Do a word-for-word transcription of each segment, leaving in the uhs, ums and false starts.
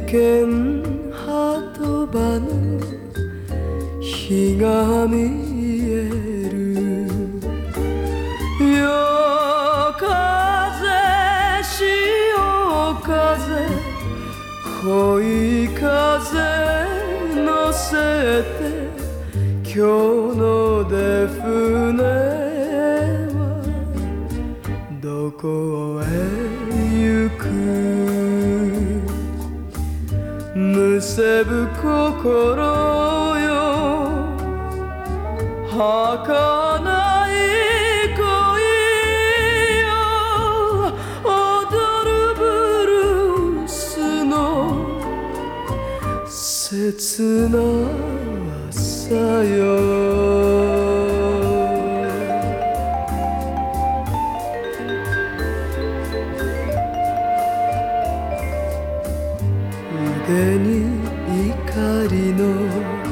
間鳩場の日が見える。夜風潮風恋風乗せて今日の出船はどこへ行く。むせぶ心よ儚い恋よ踊るブルースの切な朝よ。腕に怒りの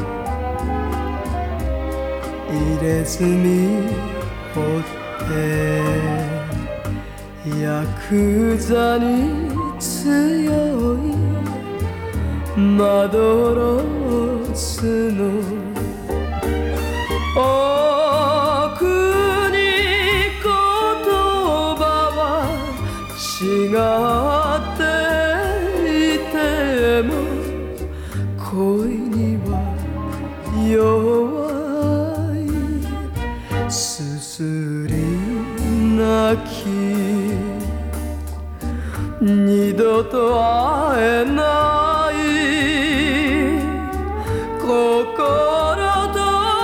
入れ墨彫ってヤクザに強いマドロスの奥に言葉は違っていても恋には弱いすすり泣き二度と会えない心と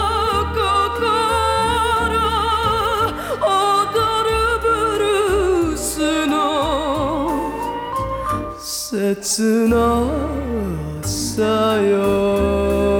心踊るブルースの切な朝よ。